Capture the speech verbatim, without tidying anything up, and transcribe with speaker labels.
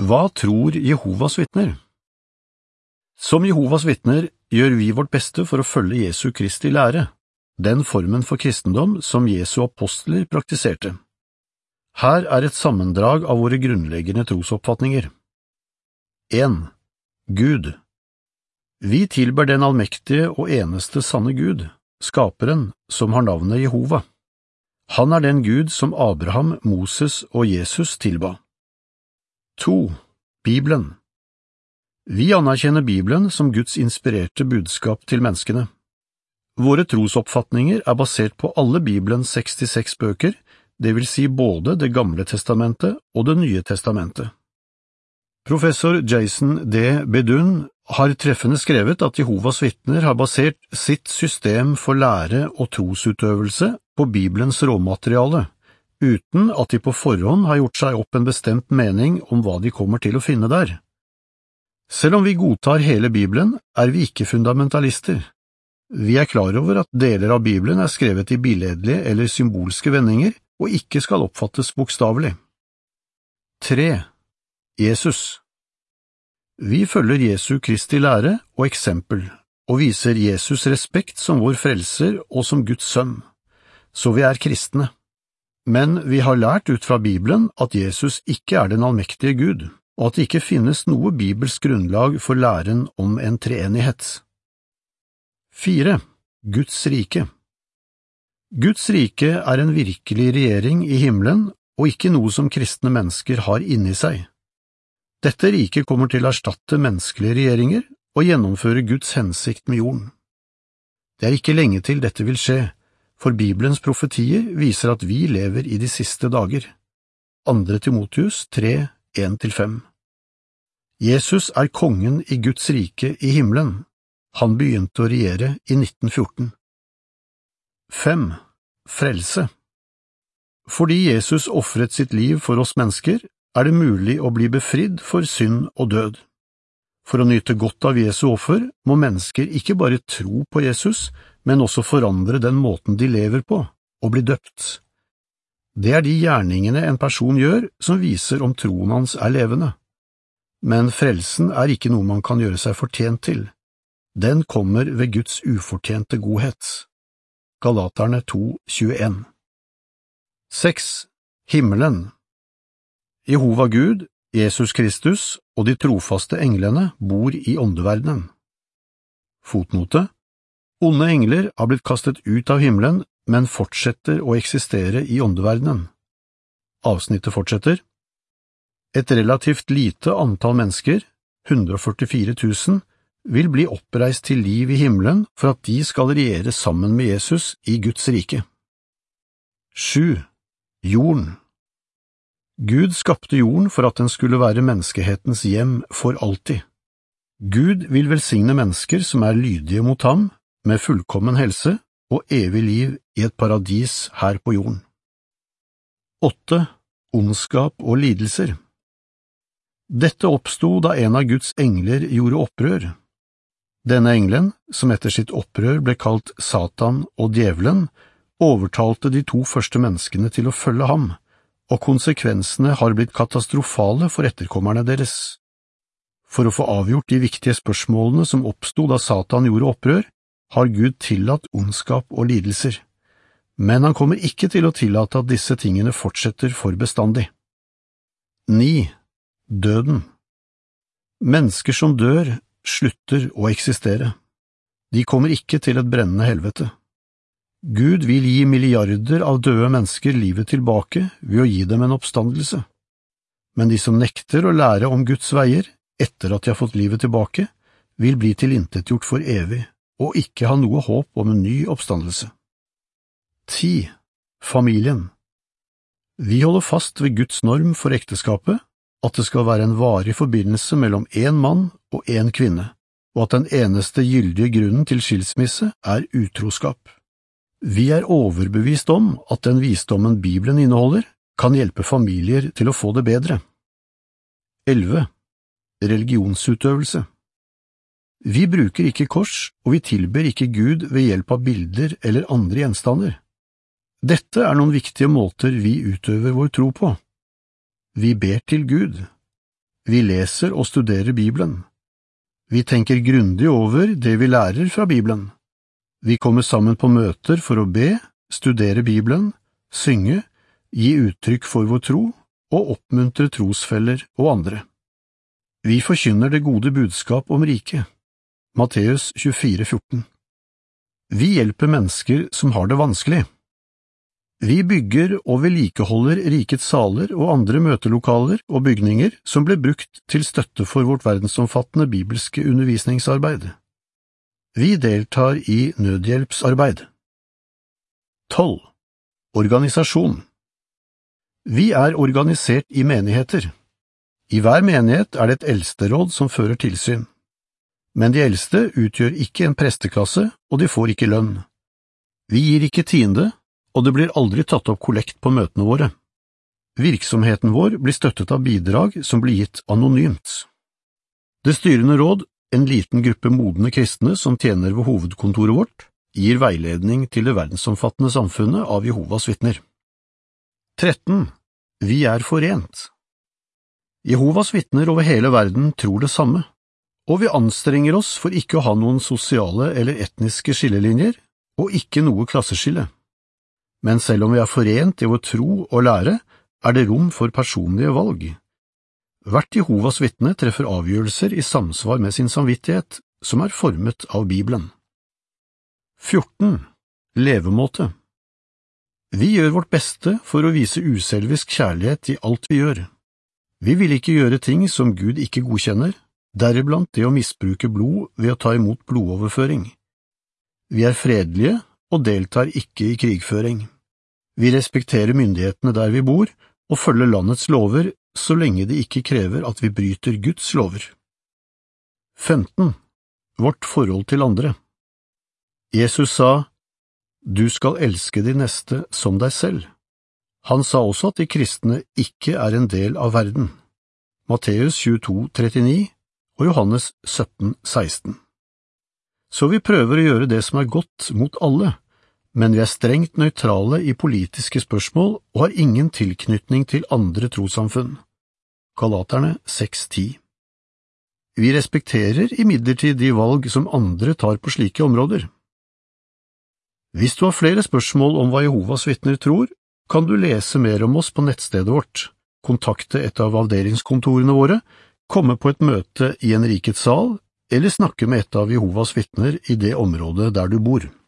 Speaker 1: Hva tror Jehovas vitner? Som Jehovas vitner gjør vi vårt beste for å følge Jesu Kristi lære, den formen for kristendom som Jesu apostler praktiserte. Her er et sammendrag av våre grunnleggende trosoppfatninger. en. Gud. Vi tilber den allmektige og eneste sanne Gud, skaperen, som har navnet Jehova. Han er den Gud som Abraham, Moses og Jesus tilba. to. Bibelen. Vi anerkjenner Bibelen som Guds inspirerte budskap til menneskene. Våre trosoppfatninger er basert på alle Bibelens sekstiseks bøker, det vil si både Det gamle testamentet og Det nye testamentet. Professor Jason D. Bedun har treffende skrevet at Jehovas vitner har basert sitt system for lære og trosutøvelse på Bibelens råmateriale, uten at de på forhånd har gjort seg opp en bestemt mening om hva de kommer til å finne der. Selv om vi godtar hele Bibelen, er vi ikke fundamentalister. Vi er klar over at deler av Bibelen er skrevet i billedlige eller symbolske vendinger og ikke skal oppfattes bokstavelig. tre. Jesus. Vi følger Jesu Kristi lære og eksempel, og viser Jesus respekt som vår frelser og som Guds sønn, så vi er kristne. Men vi har lært ut fra Bibelen at Jesus ikke er den allmektige Gud, og at det ikke finnes noe bibelsk grunnlag for læren om en treenighet. fire. Guds rike. Guds rike er en virkelig regjering i himmelen, og ikke noe som kristne mennesker har inni seg. Dette riket kommer til å erstatte menneskelige regjeringer og gjennomføre Guds hensikt med jorden. Det er ikke lenge til dette vil skje, for Bibelens profetier viser at vi lever i de siste dager. Andre Timotheus tre, en til fem. Jesus er kongen i Guds rike i himmelen. Han begynte å regjere i nitten fjorten. fem. Frelse. Fordi Jesus offret sitt liv for oss mennesker, er det mulig å bli befridd for synd og død. For å nyte godt av Jesu offer må mennesker ikke bare tro på Jesus, men også forandre den måten de lever på, og bli døpt. Det er de gjerningene en person gjør som viser om troen hans er levende. Men frelsen er ikke noe man kan gjøre seg fortjent til. Den kommer ved Guds ufortjente godhet. Galaterne to, tjueen. seks. Himmelen. Jehova Gud, Jesus Kristus og de trofaste englene bor i åndeverdenen. Fotnote. Onde engler har blitt kastet ut av himmelen, men fortsetter å eksistere i åndeverdenen. Avsnittet fortsetter. Et relativt lite antall mennesker, hundre og førtifire tusen, vil bli oppreist til liv i himmelen for at de skal regjere sammen med Jesus i Guds rike. sju. Jorden. Gud skapte jorden for at den skulle være menneskehetens hjem for alltid. Gud vil velsigne mennesker som er lydige mot ham, med fullkommen helse og evig liv i et paradis her på jorden. åtte. Ondskap og lidelser. Dette oppstod da en av Guds engler gjorde opprør. Denne engelen, som etter sitt opprør ble kalt Satan og Djevelen, overtalte de to første menneskene til å følge ham, og konsekvensene har blitt katastrofale for etterkommerne deres. For å få avgjort de viktige spørsmålene som oppstod da Satan gjorde opprør, har Gud tillatt ondskap og lidelser. Men han kommer ikke til å tillate at disse tingene fortsetter for bestandig. ni. Døden. Mennesker som dør, slutter å eksistere. De kommer ikke til et brennende helvete. Gud vil gi milliarder av døde mennesker livet tilbake ved å gi dem en oppstandelse. Men de som nekter å lære om Guds veier etter at de har fått livet tilbake, vil bli tilintetgjort for evig og ikke ha noe håp om en ny oppstandelse. ti. Familien. Vi holder fast ved Guds norm for ekteskapet, at det skal være en varig forbindelse mellom en mann og en kvinne, og at den eneste gyldige grunnen til skilsmisse er utroskap. Vi er overbevist om at den visdommen Bibelen inneholder kan hjelpe familier til å få det bedre. elleve. Religionsutøvelse. Vi bruker ikke kors, og vi tilber ikke Gud ved hjelp av bilder eller andre gjenstander. Dette er noen viktige måter vi utøver vår tro på. Vi ber til Gud. Vi leser og studerer Bibelen. Vi tenker grundig over det vi lærer fra Bibelen. Vi kommer sammen på møter for å be, studere Bibelen, synge, gi uttrykk for vår tro og oppmuntre trosfeller og andre. Vi forkynner det gode budskap om riket. Matteus tjuefire fjorten. Vi hjelper mennesker som har det vanskelig. Vi bygger og vedlikeholder rikets saler og andre møtelokaler og bygninger som ble brukt til støtte for vårt verdensomfattende bibelske undervisningsarbeid. Vi deltar i nødhjelpsarbeid. tolv. Organisasjon. Vi er organisert i menigheter. I hver menighet er det et eldsteråd som fører tilsyn. Men de eldste utgjør ikke en presteklasse, og de får ikke lønn. Vi gir ikke tiende, og det blir aldri tatt opp kollekt på møtene våre. Virksomheten vår blir støttet av bidrag som blir gitt anonymt. Det styrende råd, en liten gruppe modne kristne som tjener ved hovedkontoret vårt, gir veiledning til det verdensomfattende samfunnet av Jehovas vitner. tretten. Vi er forent. Jehovas vitner over hele verden tror det samme, og vi anstrenger oss for ikke å ha noen sosiale eller etniske skillelinjer, og ikke noe klasseskille. Men selv om vi er forent i vår tro og lære, er det rom for personlige valg. Hvert Jehovas vitne treffer avgjørelser i samsvar med sin samvittighet, som er formet av Bibelen. fjorten. Levemåte. Vi gjør vårt beste for å vise uselvisk kjærlighet i alt vi gjør. Vi vil ikke gjøre ting som Gud ikke godkjenner, deriblant det å misbruke blod ved å ta imot blodoverføring. Vi er fredelige og deltar ikke i krigføring. Vi respekterer myndighetene der vi bor, og følger landets lover så lenge de ikke krever at vi bryter Guds lover. femten. Vårt forhold til andre. Jesus sa, «Du skal elske de neste som deg selv». Han sa også at de kristne ikke er en del av verden. Matteus tjueto trettini og Johannes sytten seksten. Så vi prøver å gjøre det som er godt mot alle, men vi er strengt nøytrale i politiske spørsmål og har ingen tilknytning til andre trossamfunn. Galaterne seks ti. Vi respekterer imidlertid de valg som andre tar på slike områder. Hvis du har flere spørsmål om hva Jehovas vitner tror, kan du lese mer om oss på nettstedet vårt, kontakte et av avdelingskontorene våre, komme på et møte i en rikets sal, eller snakke med et av Jehovas vitner i det området der du bor.